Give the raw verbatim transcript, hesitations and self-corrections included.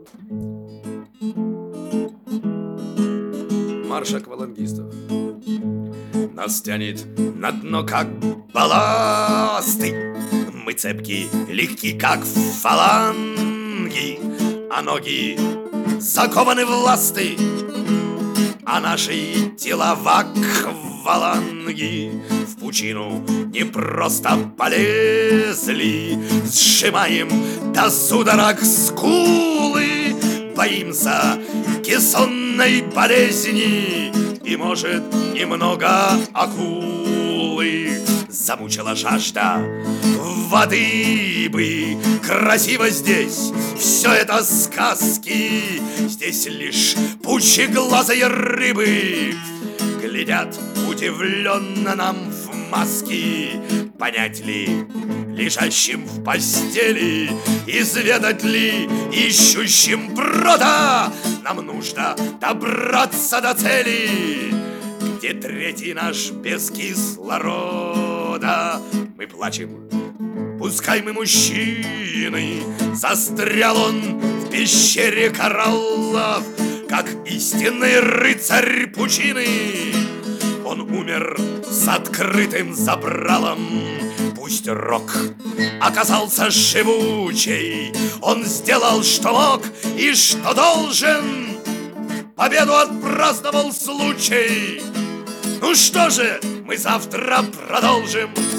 Марш аквалангистов. Нас тянет на дно, как балласты. Мы цепки, легки, как фаланги, а ноги закованы в ласты, а наши тела в акваланги. В пучину не просто полезли, сжимаем до судорог скулы, боимся кессонной болезни и, может, немного акулы. Замучила жажда воды бы. Красиво здесь, все это сказки. Здесь лишь пучеглазые рыбы глядят удивленно нам в маски. Понять ли лежащим в постели, изведать ли ищущим брода, нам нужно добраться до цели, где третий наш без кислорода. Мы плачем, пускай мы мужчины, застрял он в пещере кораллов, как истинный рыцарь пучины. Он умер с открытым забралом. Пусть рок оказался живучей, он сделал, что мог и что должен, победу отпраздновал случай. Ну что же, мы завтра продолжим.